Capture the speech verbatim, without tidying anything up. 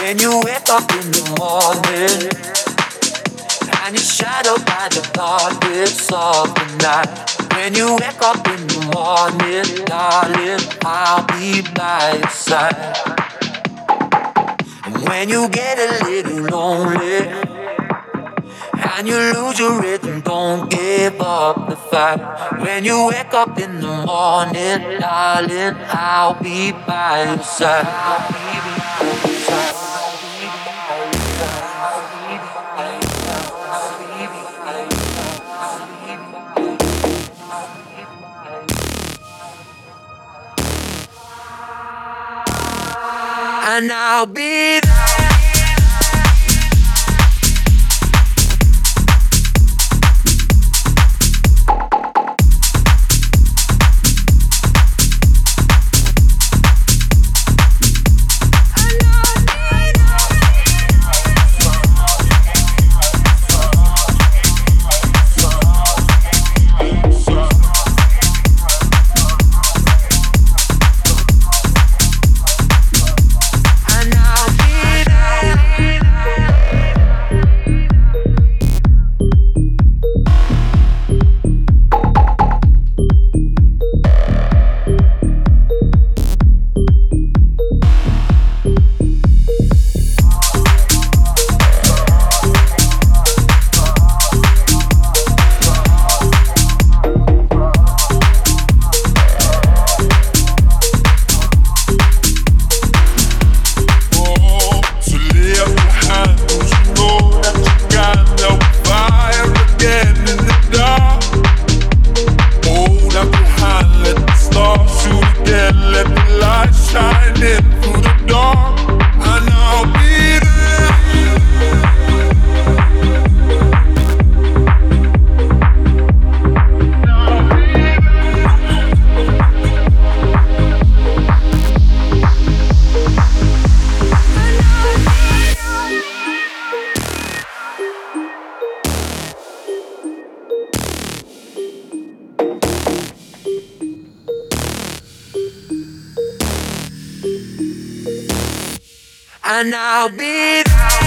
When you wake up in the morning and you're shadowed by the darkness of the night. When you wake up in the morning, darling, I'll be by your side. And when you get a little lonely and you lose your rhythm, don't give up the fight. When you wake up in the morning, darling, I'll be by your side. I'll be by your side. And I'll be there. And I'll be there.